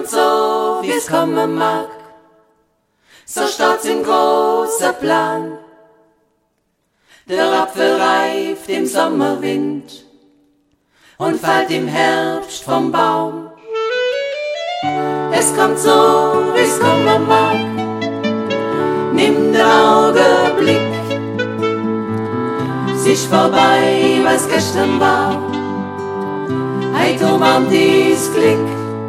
kommt so, wie es kommen mag. So start's im großen Plan. Der Apfel reift im Sommerwind und fällt im Herbst vom Baum. Es kommt so, wie es kommen mag. Nimm den Augenblick, sich vorbei, was gestern war. Heit umarmt dies Glück.